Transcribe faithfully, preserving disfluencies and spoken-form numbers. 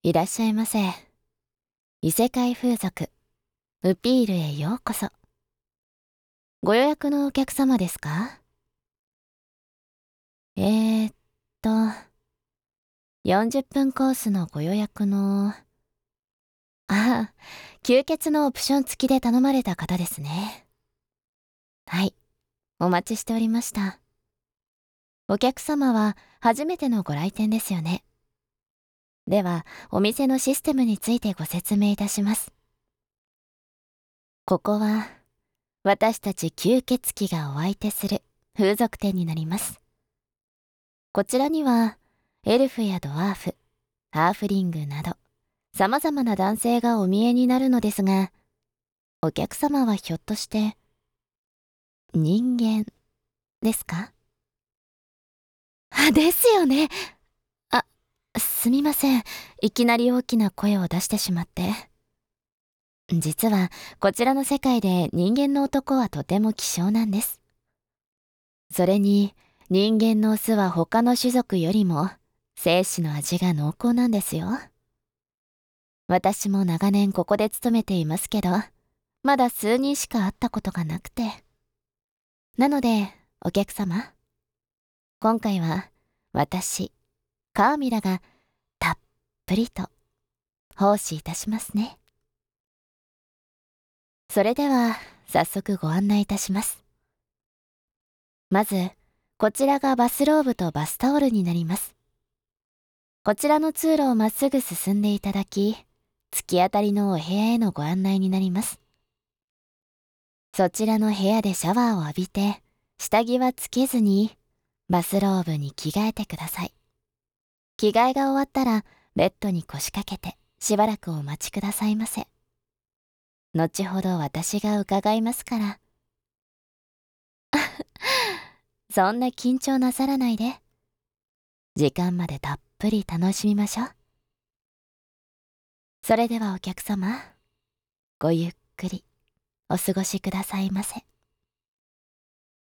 いらっしゃいませ。異世界風俗、ウピールへようこそ。ご予約のお客様ですか？えーっと、よんじゅっぷんコースのご予約の、ああ、吸血のオプション付きで頼まれた方ですね。はい、お待ちしておりました。お客様は初めてのご来店ですよね。では、お店のシステムについてご説明いたします。ここは、私たち吸血鬼がお相手する風俗店になります。こちらには、エルフやドワーフ、ハーフリングなど、様々な男性がお見えになるのですが、お客様はひょっとして、人間ですか？あ、ですよね。あ、すみません。いきなり大きな声を出してしまって。実は、こちらの世界で人間の男はとても希少なんです。それに、人間のオスは他の種族よりも、精子の味が濃厚なんですよ。私も長年ここで勤めていますけど、まだ数人しか会ったことがなくて。なので、お客様、今回は私、カーミラがたっぷりと奉仕いたしますね。それでは、早速ご案内いたします。まず、こちらがバスローブとバスタオルになります。こちらの通路をまっすぐ進んでいただき、突き当たりのお部屋へのご案内になります。そちらの部屋でシャワーを浴びて、下着はつけずに、バスローブに着替えてください。着替えが終わったら、ベッドに腰掛けて、しばらくお待ちくださいませ。後ほど私が伺いますから。そんな緊張なさらないで。時間までたっぷり楽しみましょう。それではお客様、ごゆっくりお過ごしくださいませ。